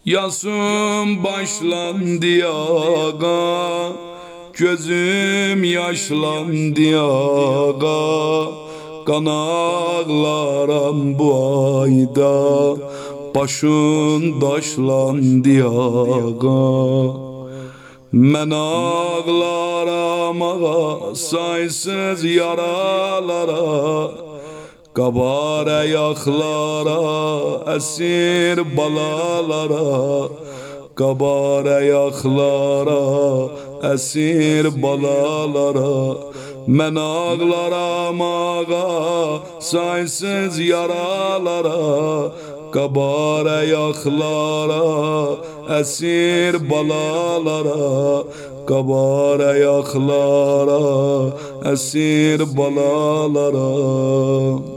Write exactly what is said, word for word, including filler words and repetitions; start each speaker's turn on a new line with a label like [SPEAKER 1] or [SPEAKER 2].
[SPEAKER 1] Yasım başlandı yaga, gözüm yaşlandı yaga. Kan ağlaram bu ayda, başım daşlandı yaga. Men ağlaram ağa saysız yaralara, kabar ayaklara, esir balalara. Kabar ayaklara, esir balalara. Men ağlaram ağa saysız yaralara, kabar ayaklara, esir balalara. Kabar ayaklara, esir balalara.